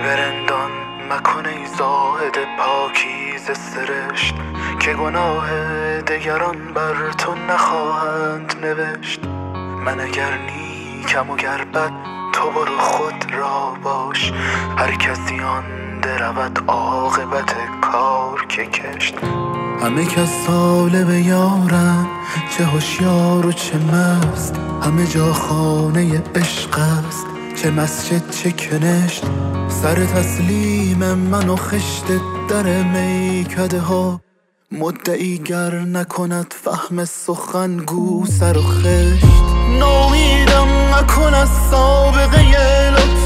برندان مکن ای زاهد پاکیز سرشت، که گناه دگران بر تو نخواهند نوشت. من اگر نیکم و گر بد تو برو خود را باش، هر کسی آن درود عاقبت کار که کشت. همه کس طالب یارن، چه هوشیار و چه مست، همه جا خانه عشق است، چه مسجد چه کنشت. سر تسلیم من و خشت در میکده ها، مدعی گر نکند فهم سخن گو سر و خشت. نامیدم نکن از سابقه لطف